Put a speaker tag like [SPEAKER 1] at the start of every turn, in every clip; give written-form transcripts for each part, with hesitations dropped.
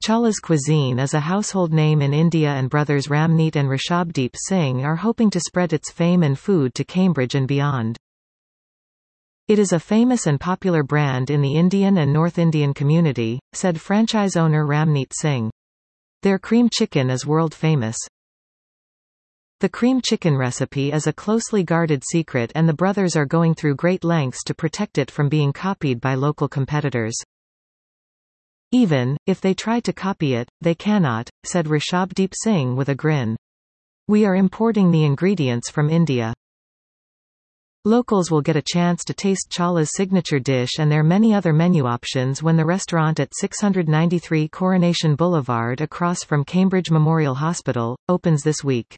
[SPEAKER 1] Chawla's cuisine is a household name in India, and brothers Ramneet and Rishabdeep Singh are hoping to spread its fame and food to Cambridge and beyond. It is a famous and popular brand in the Indian and North Indian community, said franchise owner Ramneet Singh. Their cream chicken is world famous. The cream chicken recipe is a closely guarded secret, and the brothers are going through great lengths to protect it from being copied by local competitors. Even if they try to copy it, they cannot, said Rishabdeep Singh with a grin. We are importing the ingredients from India. Locals will get a chance to taste Chawla's signature dish and their many other menu options when the restaurant at 693 Coronation Boulevard across from Cambridge Memorial Hospital opens this week.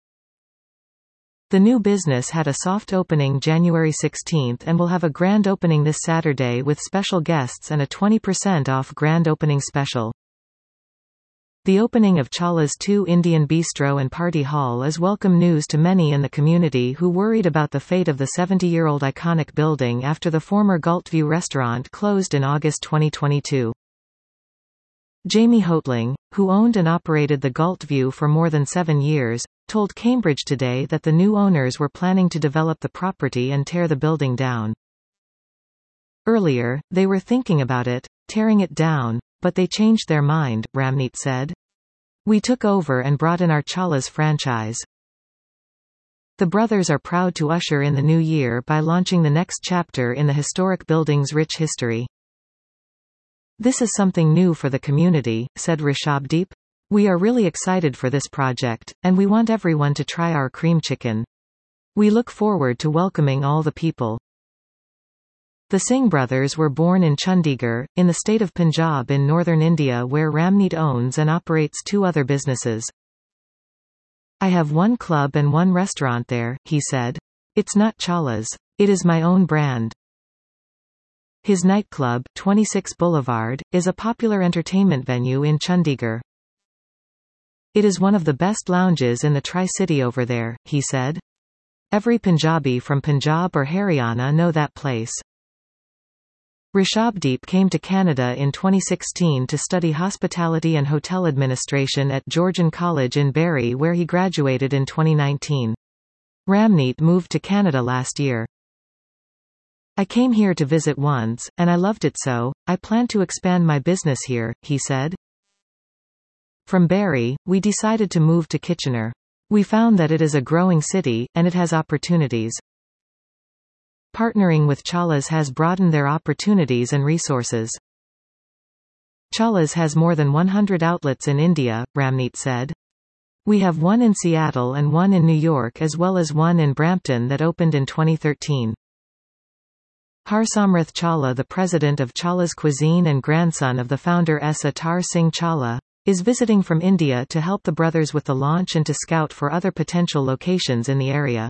[SPEAKER 1] The new business had a soft opening January 16 and will have a grand opening this Saturday with special guests and a 20% off grand opening special. The opening of Chawla's 2 Indian Bistro and Party Hall is welcome news to many in the community who worried about the fate of the 70-year-old iconic building after the former Galtview restaurant closed in August 2022. Jamie Hoatling, who owned and operated the Galtview for more than 7 years, told Cambridge Today that the new owners were planning to develop the property and tear the building down. Earlier, they were thinking about tearing it down, but they changed their mind, Ramneet said. We took over and brought in our Chawla's franchise. The brothers are proud to usher in the new year by launching the next chapter in the historic building's rich history. This is something new for the community, said Rishabdeep. We are really excited for this project, and we want everyone to try our cream chicken. We look forward to welcoming all the people. The Singh brothers were born in Chandigarh, in the state of Punjab in northern India, where Ramneet owns and operates 2 other businesses. I have 1 club and 1 restaurant there, he said. It's not Chawla's. It is my own brand. His nightclub, 26 Boulevard, is a popular entertainment venue in Chandigarh. It is one of the best lounges in the Tri-City over there, he said. Every Punjabi from Punjab or Haryana know that place. Rishabdeep came to Canada in 2016 to study hospitality and hotel administration at Georgian College in Barrie, where he graduated in 2019. Ramneet moved to Canada last year. I came here to visit once, and I loved it, so I plan to expand my business here, he said. From Barrie, we decided to move to Kitchener. We found that it is a growing city, and it has opportunities. Partnering with Chawla's has broadened their opportunities and resources. Chawla's has more than 100 outlets in India, Ramneet said. We have 1 in Seattle and 1 in New York, as well as 1 in Brampton that opened in 2013. Harsamrath Chawla, the president of Chawla's Cuisine and grandson of the founder S. Atar Singh Chawla, is visiting from India to help the brothers with the launch and to scout for other potential locations in the area.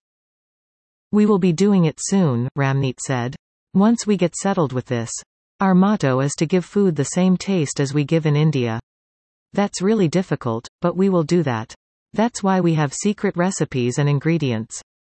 [SPEAKER 1] We will be doing it soon, Ramneet said. Once we get settled with this. Our motto is to give food the same taste as we give in India. That's really difficult, but we will do that. That's why we have secret recipes and ingredients.